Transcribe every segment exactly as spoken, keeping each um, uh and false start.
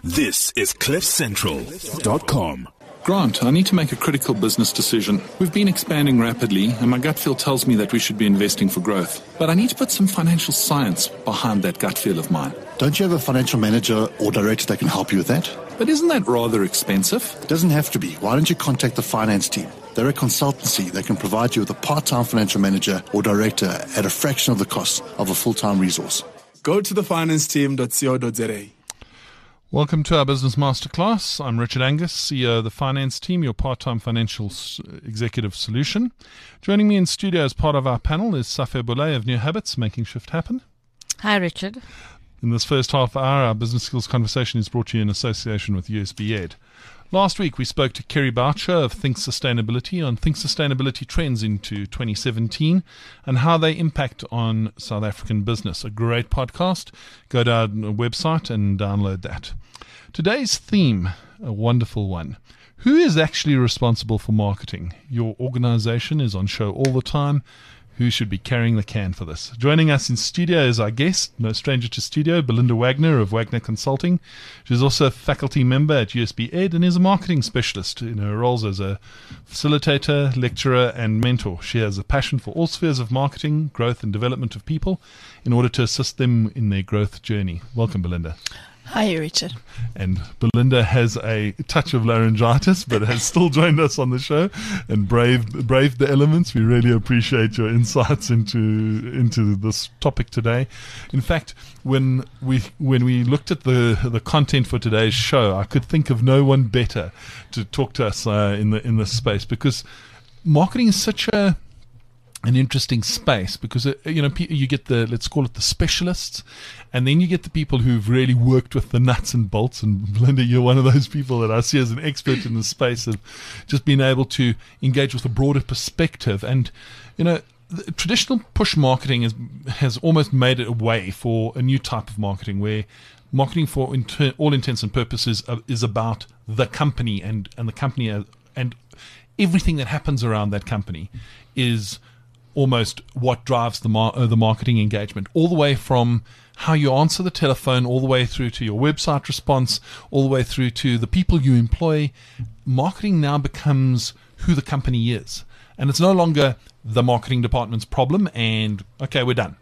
This is cliff central dot com. Grant, I need to make a critical business decision. We've been expanding rapidly, and my gut feel tells me that we should be investing for growth. But I need to put some financial science behind that gut feel of mine. Don't you have a financial manager or director that can help you with that? But isn't that rather expensive? It doesn't have to be. Why don't you contact the finance team? They're a consultancy that can provide you with a part-time financial manager or director at a fraction of the cost of a full-time resource. Go to the finance team dot co dot za. Welcome to our Business Masterclass. I'm Richard Angus, C E O of the Finance Team, your part-time financial s- executive solution. Joining me in studio as part of our panel is Safia Boulay of New Habits, Making Shift Happen. Hi, Richard. In this first half hour, our business skills conversation is brought to you in association with U S B Ed. Last week, we spoke to Kerry Boucher of Think Sustainability on Think Sustainability trends into twenty seventeen and how they impact on South African business. A great podcast. Go to our website and download that. Today's theme, a wonderful one. Who is actually responsible for marketing? Your organization is on show all the time. Who should be carrying the can for this? Joining us in studio is our guest, no stranger to studio, Belinda Wagner of Wagner Consulting. She's also a faculty member at U S B Ed and is a marketing specialist in her roles as a facilitator, lecturer, and mentor. She has a passion for all spheres of marketing, growth, and development of people in order to assist them in their growth journey. Welcome, Belinda. Hi, Richard. And Belinda has a touch of laryngitis, but has still joined us on the show and braved, braved the elements. We really appreciate your insights into into this topic today. In fact, when we when we looked at the the content for today's show, I could think of no one better to talk to us uh, in the in this space, because marketing is such a an interesting space, because it, you know you get the, let's call it the specialists, and then you get the people who've really worked with the nuts and bolts. And Belinda, you're one of those people that I see as an expert in the space of just being able to engage with a broader perspective. And you know, the traditional push marketing has has almost made it a way for a new type of marketing, where marketing, for inter- all intents and purposes, uh, is about the company and and the company uh, and everything that happens around that company is almost what drives the mar- uh, the marketing engagement, all the way from how you answer the telephone, all the way through to your website response, all the way through to the people you employ. Marketing now becomes who the company is, and it's no longer the marketing department's problem and okay, we're done.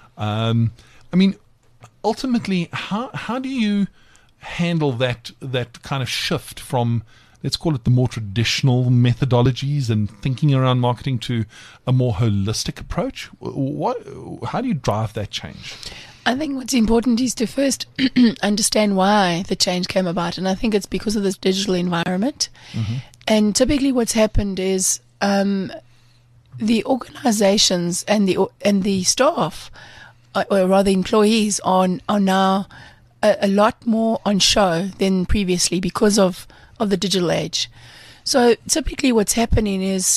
Um, I mean, ultimately, how how do you handle that that kind of shift from, let's call it, the more traditional methodologies and thinking around marketing to a more holistic approach? What, how do you drive that change? I think what's important is to first understand why the change came about. And I think it's because of this digital environment. Mm-hmm. And typically what's happened is um, the organizations and the and the staff, or rather employees, are, are now a, a lot more on show than previously because of of the digital age. So typically what's happening is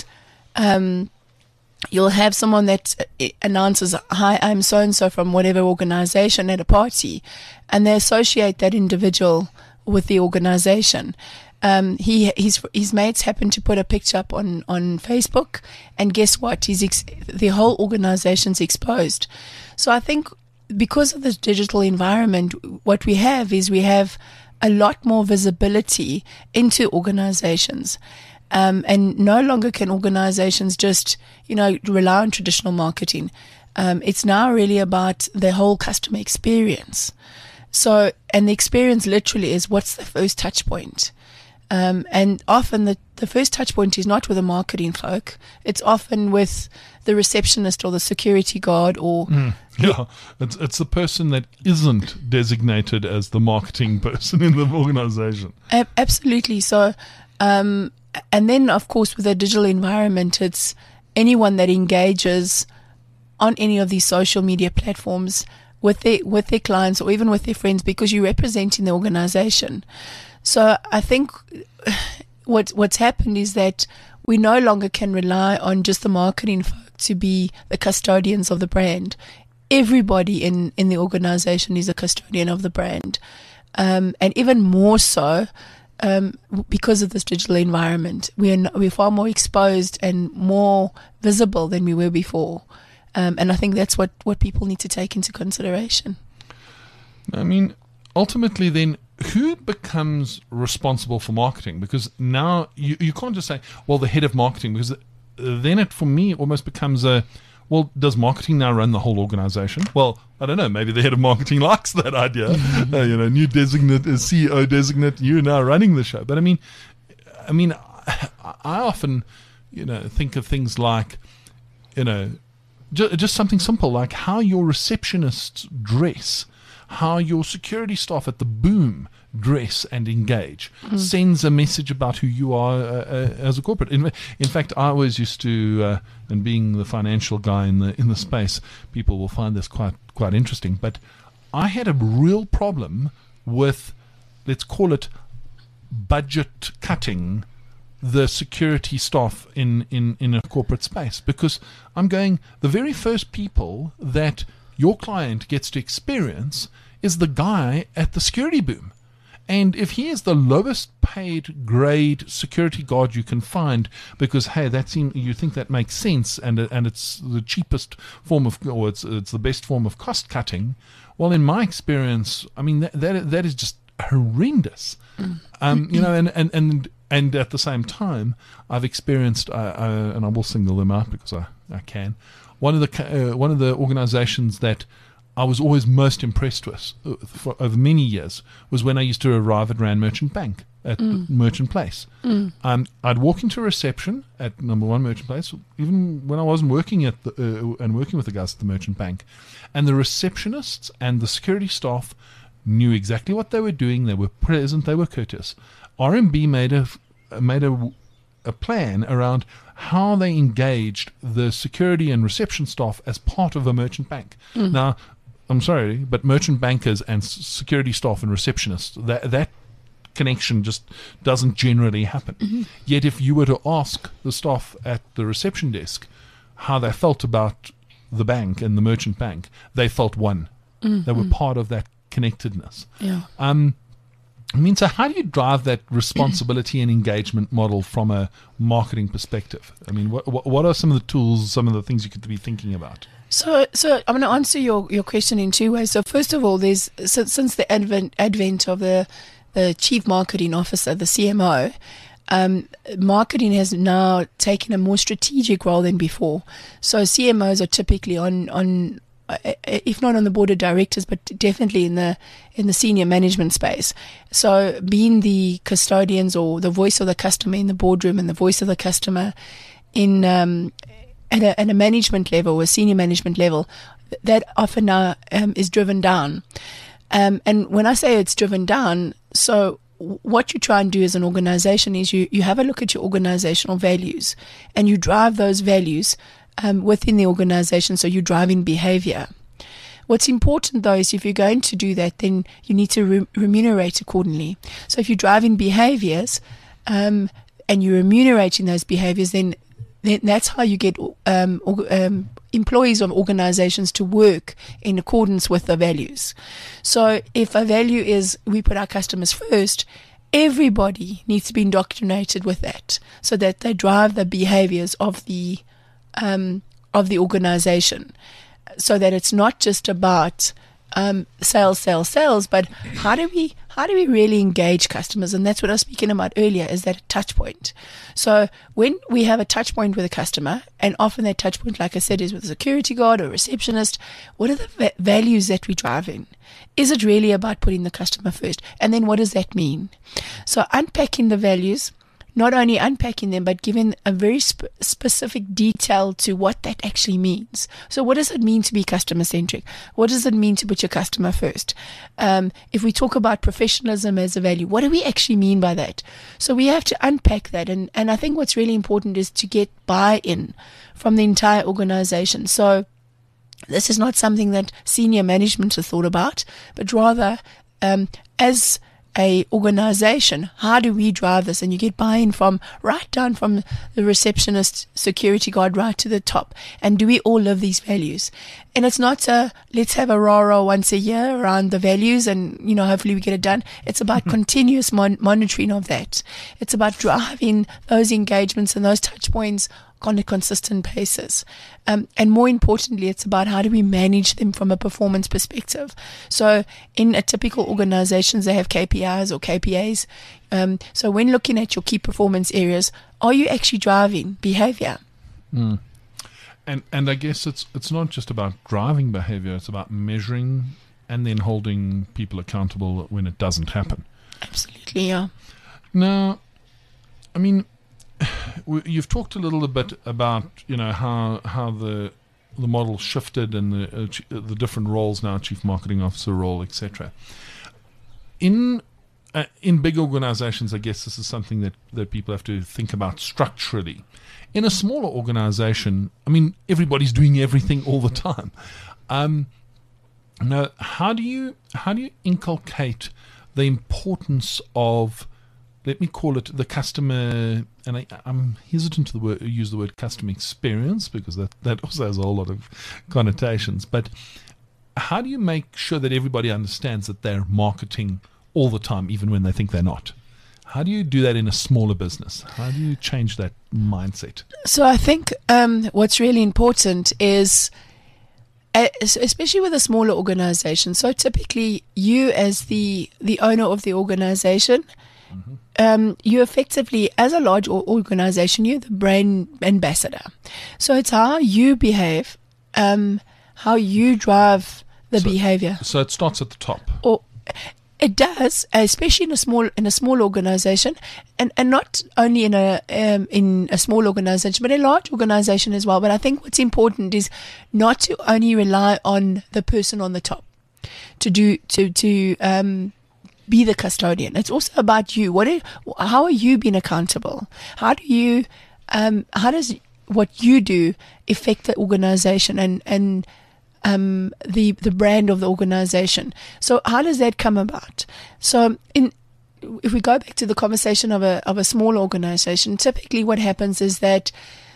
um, you'll have someone that announces, hi, I'm so-and-so from whatever organization at a party, and they associate that individual with the organization. Um, he, his, his mates happen to put a picture up on, on Facebook, and guess what? He's ex- the whole organization's exposed. So I think because of this digital environment, what we have is we have a lot more visibility into organizations. Um, and no longer can organizations just, you know, rely on traditional marketing. Um, it's now really about the whole customer experience. So, and the experience literally is, what's the first touch point? Um, and often the, the first touch point is not with the marketing folk. It's often with the receptionist or the security guard or... Mm, yeah, it's it's the person that isn't designated as the marketing person in the organization. Ab- absolutely. So, um, and then, of course, with the digital environment, it's anyone that engages on any of these social media platforms with their, with their clients or even with their friends, because you're representing the organization. So I think what what's happened is that we no longer can rely on just the marketing folk to be the custodians of the brand. Everybody in, in the organization is a custodian of the brand. Um, and even more so um, because of this digital environment. We are, we're far more exposed and more visible than we were before. Um, and I think that's what, what people need to take into consideration. I mean, ultimately then, who becomes responsible for marketing? Because now you, you can't just say, well, the head of marketing, because then it, for me, almost becomes a, well, does marketing now run the whole organization? Well, I don't know. Maybe the head of marketing likes that idea. uh, you know, new designate, uh, C E O designate, you're now running the show. But I mean, I mean, I, I often, you know, think of things like, you know, just, just something simple like how your receptionists dress, how your security staff at the boom dress and engage, mm. sends a message about who you are uh, uh, as a corporate. In, in fact, I always used to, uh, and being the financial guy in the in the space, people will find this quite quite interesting. But I had a real problem with, let's call it, budget cutting the security staff in, in, in a corporate space, because I'm going, the very first people that your client gets to experience is the guy at the security boom. And if he is the lowest paid grade security guard you can find, because hey, that seem, you think that makes sense, and and it's the cheapest form of, or it's it's the best form of cost cutting. Well, in my experience, I mean that that, that is just horrendous. Mm. Um, you know, and and and and at the same time, I've experienced, uh, uh, and I will single them out because I, I can. One of the uh, one of the organizations that I was always most impressed with uh, for over many years was when I used to arrive at Rand Merchant Bank at mm. Merchant Place. Mm. Um, I'd walk into reception at number one Merchant Place, even when I wasn't working at the, uh, and working with the guys at the Merchant Bank, and the receptionists and the security staff knew exactly what they were doing. They were present. They were courteous. R M B made a made a a plan around how they engaged the security and reception staff as part of a merchant bank. Mm. Now, I'm sorry, but merchant bankers and security staff and receptionists, that that connection just doesn't generally happen. Mm-hmm. Yet if you were to ask the staff at the reception desk how they felt about the bank and the merchant bank, they felt one. Mm-hmm. They were part of that connectedness. Yeah. Um, I mean, so how do you drive that responsibility and engagement model from a marketing perspective? I mean, what what are some of the tools, some of the things you could be thinking about? So, so I'm going to answer your, your question in two ways. So, first of all, there's since, since the advent advent of the the chief marketing officer, the C M O, um, marketing has now taken a more strategic role than before. So, C M Os are typically on on if not on the board of directors, but definitely in the in the senior management space. So, being the custodians or the voice of the customer in the boardroom and the voice of the customer in um, At a, at a management level, a senior management level, that often now um, is driven down. Um, and when I say it's driven down, so what you try and do as an organization is you, you have a look at your organizational values and you drive those values um, within the organization, so you drive in behavior. What's important, though, is if you're going to do that, then you need to re- remunerate accordingly. So if you drive in behaviors um, and you're remunerating those behaviors, then then that's how you get um, um, employees of organizations to work in accordance with the values. So if a value is we put our customers first, everybody needs to be indoctrinated with that so that they drive the behaviors of the um, of the organization, so that it's not just about um, sales, sales, sales, but how do we how do we really engage customers? And that's what I was speaking about earlier, is that touch point. So when we have a touch point with a customer, and often that touch point, like I said, is with a security guard or a receptionist, what are the va- values that we drive in? Is it really about putting the customer first? And then what does that mean? So unpacking the values, not only unpacking them, but giving a very sp- specific detail to what that actually means. So what does it mean to be customer-centric? What does it mean to put your customer first? Um, if we talk about professionalism as a value, what do we actually mean by that? So we have to unpack that. And, and I think what's really important is to get buy-in from the entire organization. So this is not something that senior management has thought about, but rather um, as a organization, how do we drive this? And you get buy-in from right down from the receptionist, security guard, right to the top. And do we all live these values? And it's not a let's have a rah-rah once a year around the values and, you know, hopefully we get it done. It's about mm-hmm. continuous mon- monitoring of that. It's about driving those engagements and those touch points on a consistent basis. Um, and more importantly, it's about how do we manage them from a performance perspective. So in a typical organizations, they have K P Is or K P As. Um, so when looking at your key performance areas, are you actually driving behavior? Mm. And and I guess it's it's not just about driving behavior, it's about measuring and then holding people accountable when it doesn't happen. Absolutely, yeah. Now, I mean, you've talked a little bit about, you know, how how the the model shifted and the uh, the different roles now, chief marketing officer role, et cetera. In uh, in big organizations, I guess this is something that, that people have to think about structurally. In a smaller organization, I mean, everybody's doing everything all the time. Um, now, how do you how do you inculcate the importance of, let me call it, the customer, and I, I'm hesitant to the word, use the word customer experience because that, that also has a whole lot of connotations. But how do you make sure that everybody understands that they're marketing all the time, even when they think they're not? How do you do that in a smaller business? How do you change that mindset? So I think um, what's really important is, uh, especially with a smaller organization, so typically you as the, the owner of the organization, mm-hmm. um, you effectively, as a large organization, you're the brand ambassador. So it's how you behave, um, how you drive the so, behavior. So it starts at the top. Or it does, especially in a small in a small organization, and, and not only in a um, in a small organization, but a large organization as well. But I think what's important is not to only rely on the person on the top to do to to um, be the custodian. It's also about you. What are, how are you being accountable? How do you um, how does what you do affect the organization and and Um, the the brand of the organization? So how does that come about? So in if we go back to the conversation of a of a small organization, typically what happens is that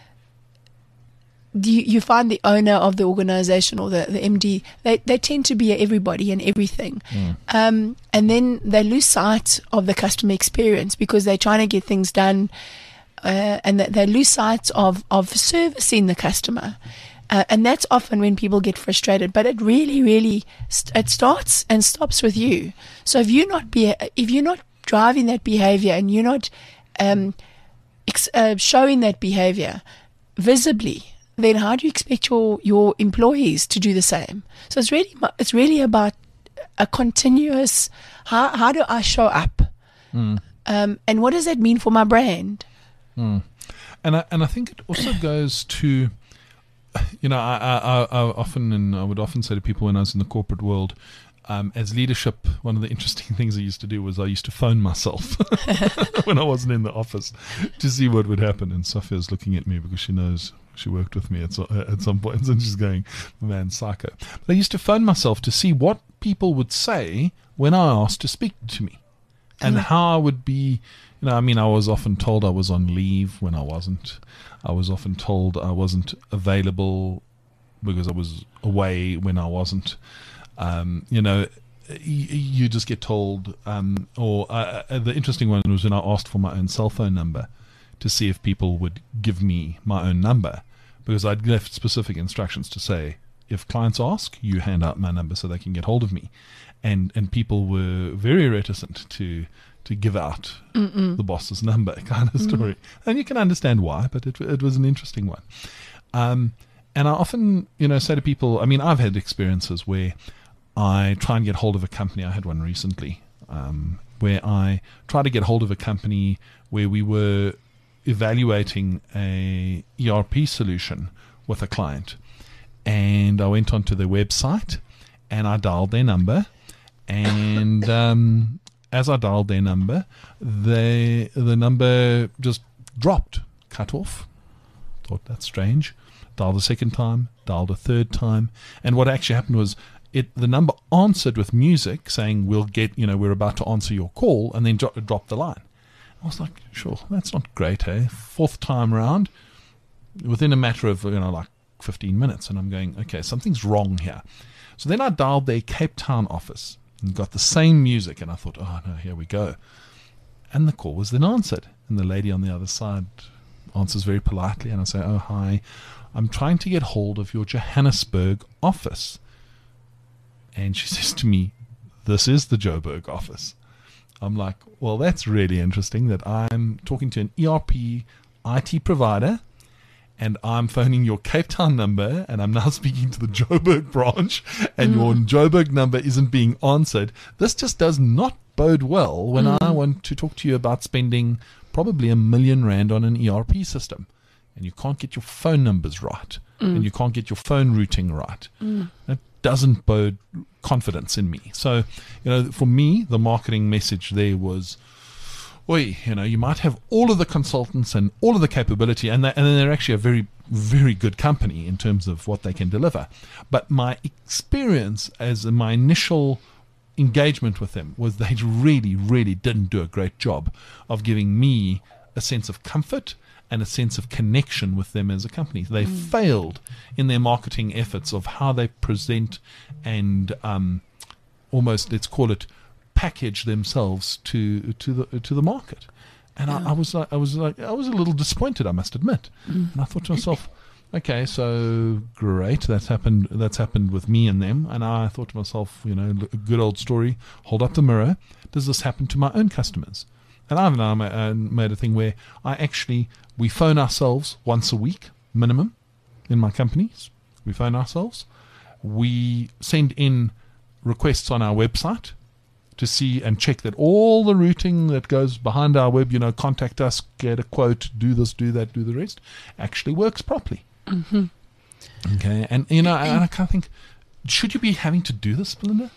you, you find the owner of the organization or the, the M D, they, they tend to be everybody and everything. Mm. Um, and then they lose sight of the customer experience because they're trying to get things done, uh, and they lose sight of, of servicing the customer. Uh, and that's often when people get frustrated. But it really, really, st- it starts and stops with you. So if you're not be, if you're not driving that behavior and you're not um, ex- uh, showing that behavior visibly, then how do you expect your, your employees to do the same? So it's really it's really about a continuous. How how do I show up, mm. um, and what does that mean for my brand? Mm. And I, and I think it also goes to. You know, I, I, I often, and I would often say to people when I was in the corporate world, um, as leadership, one of the interesting things I used to do was I used to phone myself when I wasn't in the office to see what would happen. And Sophia's looking at me because she knows she worked with me at, at some point, and she's going, man, psycho. But I used to phone myself to see what people would say when I asked to speak to me, and mm. how I would be. You know, I mean, I was often told I was on leave when I wasn't. I was often told I wasn't available because I was away when I wasn't. Um, you know, you, you just get told. Um, or uh, the interesting one was when I asked for my own cell phone number to see if people would give me my own number, because I'd left specific instructions to say, if clients ask, you hand out my number so they can get hold of me. And and people were very reticent to to give out Mm-mm. the boss's number kind of story. Mm. And you can understand why, but it it was an interesting one. Um, and I often, you know, say to people, I mean, I've had experiences where I try and get hold of a company. I had one recently um, where I try to get hold of a company where we were evaluating a E R P solution with a client. And I went onto their website and I dialed their number. And um, as I dialed their number, they, the number just dropped, cut off. Thought that's strange. Dialed a second time, dialed a third time. And what actually happened was it the number answered with music saying, we'll get, you know, we're about to answer your call, and then dro- dropped the line. I was like, sure, that's not great, eh? Fourth time around, within a matter of, you know, like fifteen minutes. And I'm going, okay, something's wrong here. So then I dialed their Cape Town office and got the same music, and I thought, oh no, here we go. And the call was then answered, and the lady on the other side answers very politely, and I say, oh, hi, I'm trying to get hold of your Johannesburg office. And she says to me, this is the Joburg office. I'm like, well, that's really interesting that I'm talking to an E R P I T provider, and I'm phoning your Cape Town number, and I'm now speaking to the Joburg branch, and mm. your Joburg number isn't being answered. This just does not bode well when mm. I want to talk to you about spending probably a million rand on an E R P system, and you can't get your phone numbers right, mm. and you can't get your phone routing right. Mm. That doesn't bode confidence in me. So, you know, for me, the marketing message there was, oi, you know, you might have all of the consultants and all of the capability, and, they, and they're actually a very, very good company in terms of what they can deliver. But my experience as my initial engagement with them was they really, really didn't do a great job of giving me a sense of comfort and a sense of connection with them as a company. They mm. failed in their marketing efforts of how they present and um, almost, let's call it, package themselves to to the to the market. And yeah. I, I was like, I was like, I was a little disappointed, I must admit. Mm. And I thought to myself, okay, so great, that's happened. That's happened with me and them. And I thought to myself, you know, a good old story. Hold up the mirror. Does this happen to my own customers? And I've now made a thing where I actually, we phone ourselves once a week, minimum, in my companies. We phone ourselves. We send in requests on our website to see and check that all the routing that goes behind our web, you know, contact us, get a quote, do this, do that, do the rest, actually works properly. Mm-hmm. Okay. And, you know, and I kind of think, should you be having to do this, Belinda?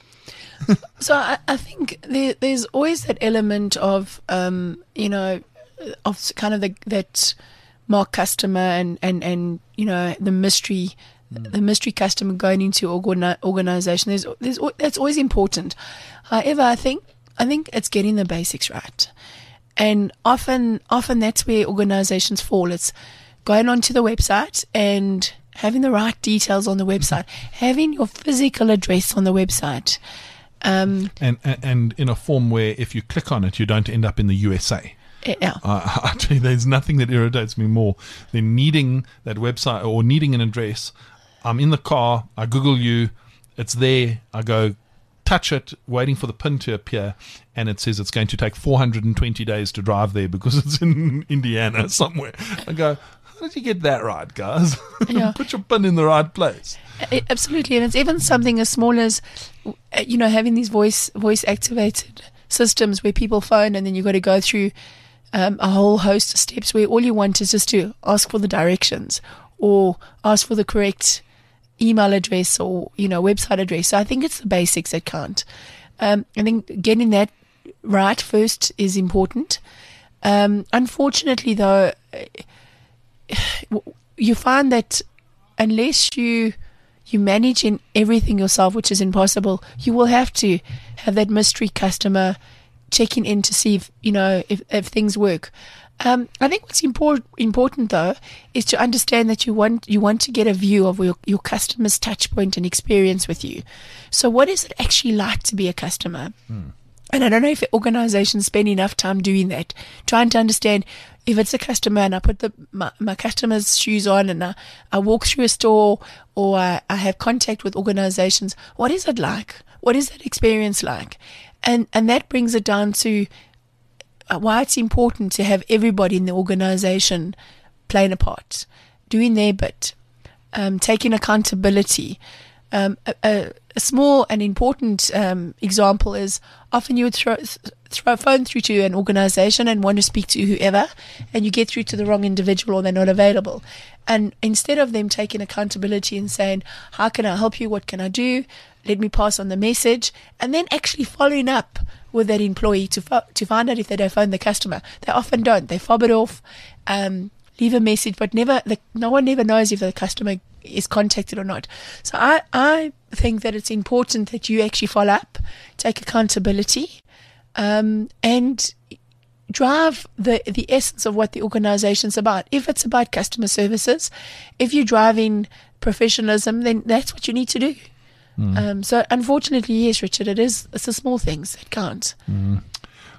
So I, I think there, there's always that element of, um, you know, of kind of the, that mock customer and, and, and, you know, the mystery, mm. the mystery customer going into organi- organization. There's, there's, that's always important. However, I think, I think it's getting the basics right. And often, often that's where organizations fall. It's going onto the website and having the right details on the website, having your physical address on the website. Um, and, and and in a form where if you click on it, you don't end up in the U S A. Yeah. Uh, I tell you, there's nothing that irritates me more than needing that website or needing an address. I'm in the car, I Google you, it's there, I go touch it, waiting for the pin to appear, and it says it's going to take four hundred twenty days to drive there because it's in Indiana somewhere. I go, how did you get that right, guys? Yeah. Put your pin in the right place. It, absolutely, and it's even something as small as, you know, having these voice voice activated systems where people phone and then you've got to go through um, a whole host of steps where all you want is just to ask for the directions or ask for the correct email address or, you know, website address. So I think it's the basics that count. Um, I think getting that right first is important. Um, unfortunately, though, you find that unless you you manage in everything yourself, which is impossible, you will have to have that mystery customer checking in to see if, you know, if, if things work. Um, I think what's import, important though is to understand that you want you want to get a view of your, your customer's touch point and experience with you. So what is it actually like to be a customer? Hmm. And I don't know if organizations spend enough time doing that, trying to understand if it's a customer and I put the my, my customer's shoes on and I, I walk through a store or I, I have contact with organizations, what is it like? What is that experience like? And and that brings it down to why it's important to have everybody in the organization playing a part, doing their bit, um, taking accountability. Um, a, a, a small and important um, example is often you would throw, throw a phone through to an organization and want to speak to whoever, and you get through to the wrong individual or they're not available. And instead of them taking accountability and saying, how can I help you? What can I do? Let me pass on the message. And then actually following up with that employee to fo- to find out if they don't phone the customer. They often don't. They fob it off, um, leave a message, but never. The, no one ever knows if the customer is contacted or not. So I, I think that it's important that you actually follow up, take accountability, um, and drive the the essence of what the organization's about. If it's about customer services, if you're driving professionalism, then that's what you need to do. Mm. Um, so unfortunately, yes, Richard, it is, it's the small things that count. Mm.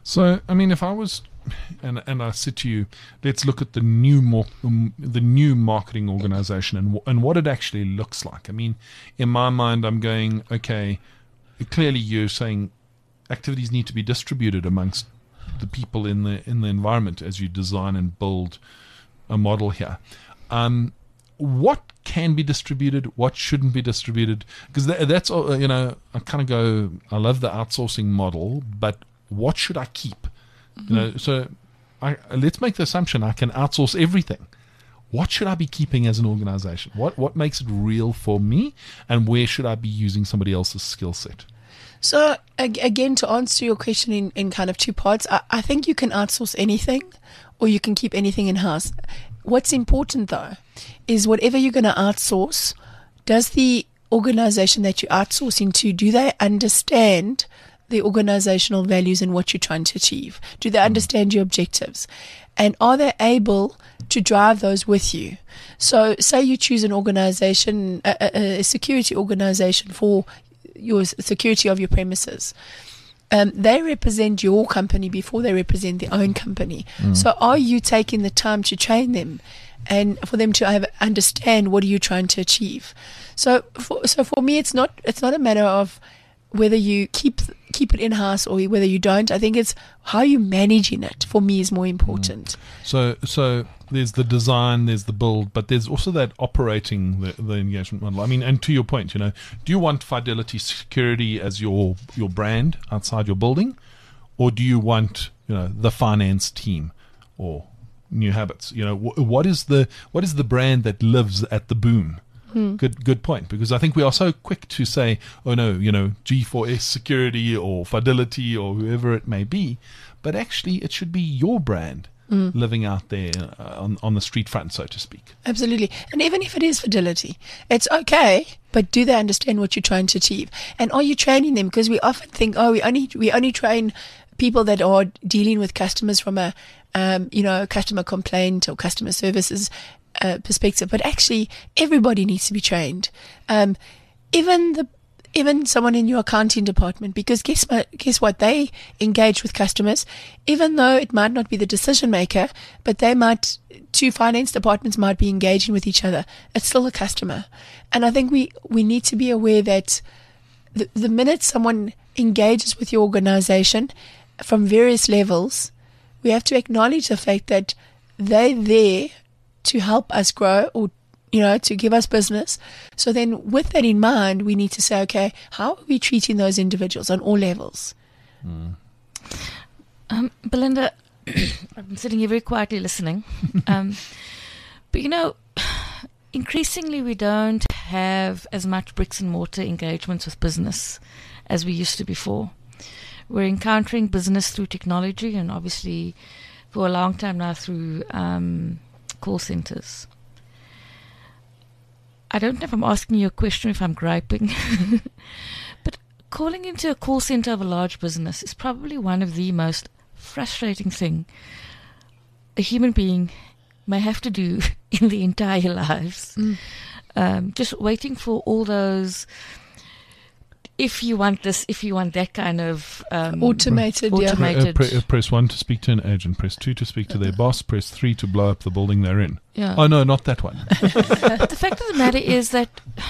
So, I mean, if I was, and and I said to you, let's look at the new more, um, the new marketing organization and w- and what it actually looks like. I mean, in my mind, I'm going, okay, clearly you're saying activities need to be distributed amongst the people in the in the environment as you design and build a model here. Um, what can be distributed? What shouldn't be distributed? Because that, that's all, you know, I kind of go, I love the outsourcing model, but what should I keep? Mm-hmm. You know, so I, let's make the assumption I can outsource everything. What should I be keeping as an organization? What what makes it real for me, and where should I be using somebody else's skill set? So ag- again, to answer your question in, in kind of two parts, I, I think you can outsource anything, or you can keep anything in house. What's important though is whatever you're going to outsource, does the organization that you're outsourcing to, do they understand the organizational values and what you're trying to achieve? Do they understand your objectives? And are they able to drive those with you? So say you choose an organization, a, a, a security organization for your security of your premises. Um, they represent your company before they represent their own company. Mm. So are you taking the time to train them and for them to have, understand what are you trying to achieve? So for, so for me, it's not it's not a matter of whether you keep keep it in-house or whether you don't. I think it's how you're managing it, for me, is more important. Mm. So so there's the design, there's the build, but there's also that operating the, the engagement model. I mean, and to your point, you know, do you want Fidelity Security as your your brand outside your building, or do you want, you know, the finance team or New Habits? You know, wh- what is the what is the brand that lives at the boom? Hmm. Good, good point. Because I think we are so quick to say, "Oh no, you know, G four S Security or Fidelity or whoever it may be," but actually, it should be your brand mm. living out there uh, on on the street front, so to speak. Absolutely, and even if it is Fidelity, it's okay. But do they understand what you're trying to achieve? And are you training them? Because we often think, "Oh, we only we only train people that are dealing with customers from a, um, you know, customer complaint or customer services." Uh, perspective, but actually everybody needs to be trained, um, even the even someone in your accounting department, because guess what, guess what they engage with customers, even though it might not be the decision maker, but they might, two finance departments might be engaging with each other. It's still a customer, and I think we we need to be aware that the, the minute someone engages with your organization from various levels, we have to acknowledge the fact that they're there to help us grow, or, you know, to give us business. So then with that in mind, we need to say, okay, how are we treating those individuals on all levels? Mm. Um, Belinda, I've been sitting here very quietly listening. Um, but, you know, increasingly we don't have as much bricks and mortar engagements with business as we used to before. We're encountering business through technology, and obviously for a long time now through um, call centers. I don't know if I'm asking you a question, if I'm griping, but calling into a call center of a large business is probably one of the most frustrating thing a human being may have to do in the entire lives. Mm. Um, just waiting for all those, if you want this, if you want that kind of um, automated, automated. Yeah. Uh, pre- uh, press one to speak to an agent. Press two to speak to their boss. Press three to blow up the building they're in. Yeah. Oh no, not that one. The fact of the matter is that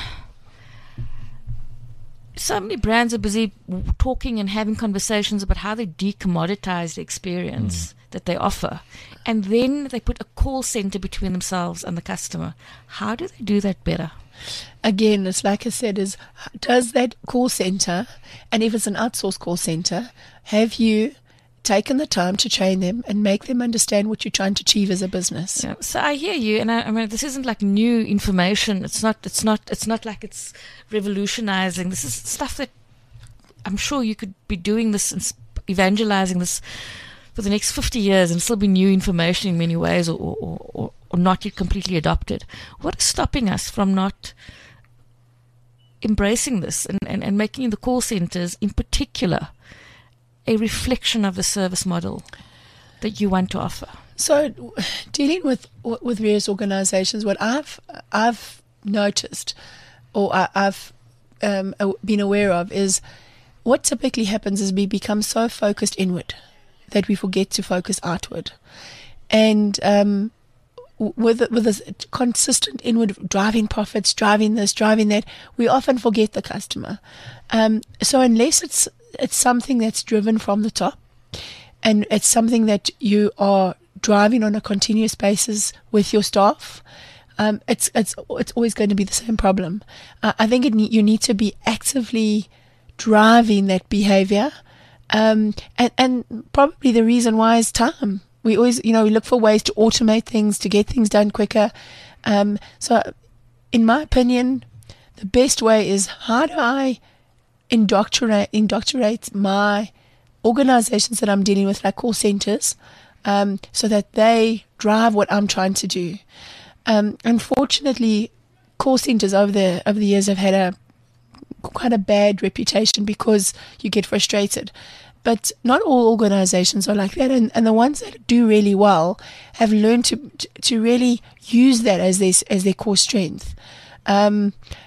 so many brands are busy talking and having conversations about how they decommoditize the experience mm. that they offer, and then they put a call center between themselves and the customer. How do they do that better? Again, it's like I said, is does that call center, and if it's an outsourced call center, have you taken the time to train them and make them understand what you're trying to achieve as a business? Yeah, so I hear you, and I, I mean, this isn't like new information. It's not. It's not. It's not like it's revolutionizing. This is stuff that I'm sure you could be doing this and evangelizing this for the next fifty years, and still be new information in many ways, or or, or, or not yet completely adopted. What is stopping us from not embracing this and, and, and making the call centers, in particular, a reflection of the service model that you want to offer? So, dealing with with various organizations, what I've I've noticed, or I, I've um, been aware of, is what typically happens is we become so focused inward that we forget to focus outward. And um, with with this consistent inward driving profits, driving this, driving that, we often forget the customer. Um, so unless it's it's something that's driven from the top, and it's something that you are driving on a continuous basis with your staff, um, it's it's it's always going to be the same problem. Uh, I think it ne- you need to be actively driving that behavior, um, and and probably the reason why is time. We always, you know, we look for ways to automate things, to get things done quicker. Um, so, in my opinion, the best way is, how do I indoctrinate, indoctrinate my organizations that I'm dealing with, like call centers, um, so that they drive what I'm trying to do. Um, unfortunately, call centers over the over the years have had a quite a bad reputation because you get frustrated. But not all organizations are like that, and, and the ones that do really well have learned to to really use that as their as their core strength. Um,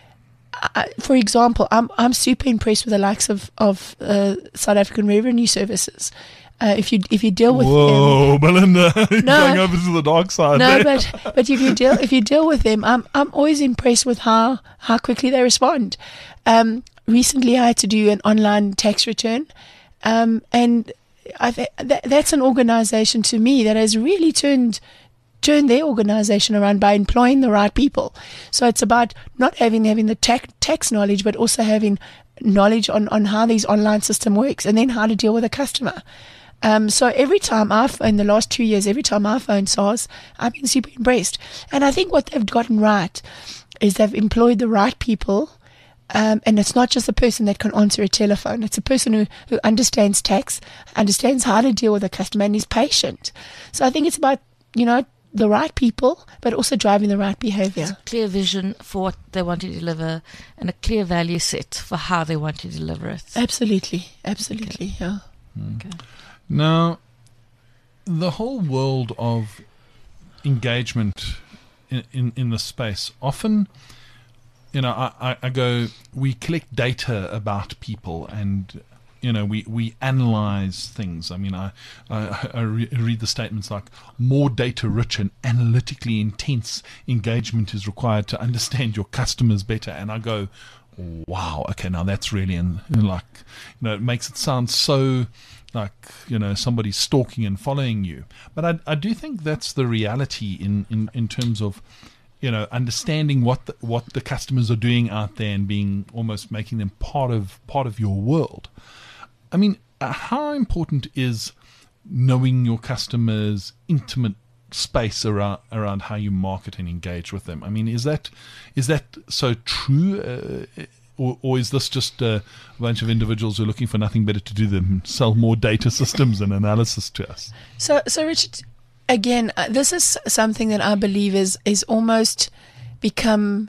I, for example, I'm I'm super impressed with the likes of of uh, South African Revenue Services. Uh, if you if you deal with Whoa, them, Belinda, you're No. going over to the dark side. no, there. but but if you deal if you deal with them, I'm I'm always impressed with how how quickly they respond. Um, recently, I had to do an online tax return. Um, and I th- that, that's an organization to me that has really turned turned their organization around by employing the right people. So it's about not having having the tax tax knowledge, but also having knowledge on, on how these online system works, and then how to deal with a customer. Um, so every time I've, in the last two years, every time I've phoned S A R S, I've been super impressed. And I think what they've gotten right is they've employed the right people. Um, and it's not just a person that can answer a telephone. It's a person who, who understands tax, understands how to deal with a customer, and is patient. So I think it's about, you know, the right people, but also driving the right behavior. Clear vision for what they want to deliver, and a clear value set for how they want to deliver it. Absolutely. Absolutely. Okay. Yeah. Okay. Now, the whole world of engagement in, in, in the space, often, you know, I, I, I go, we collect data about people, and, you know, we, we analyze things. I mean, I, I, I re- read the statements like, more data rich and analytically intense engagement is required to understand your customers better. And I go, wow, okay, now that's really, in, like, you know, it makes it sound so like, you know, somebody stalking and following you. But I, I do think that's the reality in, in, in terms of, you know, understanding what the, what the customers are doing out there, and being almost making them part of part of your world. I mean, uh, how important is knowing your customers' intimate space around around how you market and engage with them? I mean, is that is that so true, uh, or, or is this just a bunch of individuals who are looking for nothing better to do than sell more data systems and analysis to us? So, so Richard, again, uh, this is something that I believe is is almost become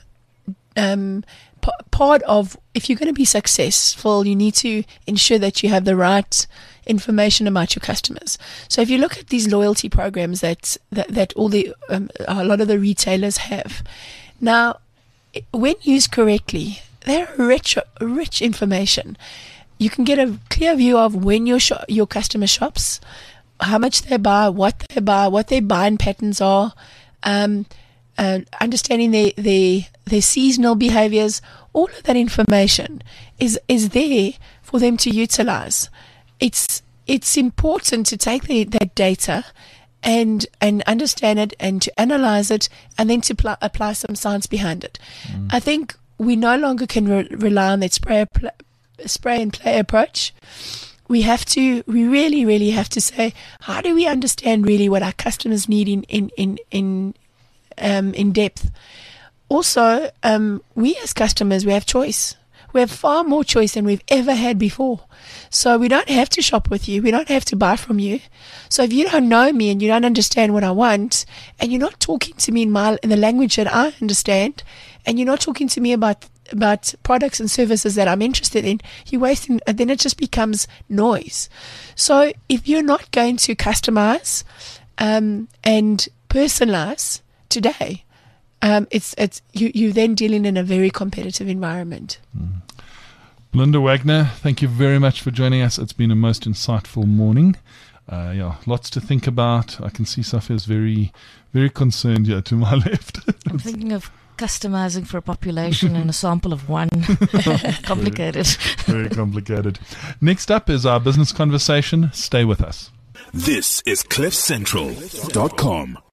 um, p- part of, if you're going to be successful, you need to ensure that you have the right information about your customers. So if you look at these loyalty programs that that, that all the um, a lot of the retailers have now, when used correctly, they're rich rich information. You can get a clear view of when your shop, your customer shops, how much they buy, what they buy, what their buying patterns are, um, uh, understanding their, their their seasonal behaviors. All of that information is is there for them to utilize. It's it's important to take the, that data and and understand it, and to analyze it, and then to pl- apply some science behind it. Mm. I think we no longer can re- rely on that spray pl- spray and play approach. We have to, we really, really have to say, how do we understand really what our customers need in, in, in, in, um, in depth? Also, um, we as customers, we have choice. We have far more choice than we've ever had before. So we don't have to shop with you. We don't have to buy from you. So if you don't know me and you don't understand what I want, and you're not talking to me in my, in the language that I understand, and you're not talking to me about about products and services that I'm interested in, you're wasting, and then it just becomes noise. So if you're not going to customize um, and personalize today, um, it's it's you you then dealing in a very competitive environment. Mm. Belinda Wagner, thank you very much for joining us. It's been a most insightful morning. uh, yeah, lots to think about. I can see Safia's very, very concerned here to my left. I'm thinking of customizing for a population and a sample of one. Complicated. Very, very complicated. Next up is our business conversation. Stay with us. This is cliff central dot com.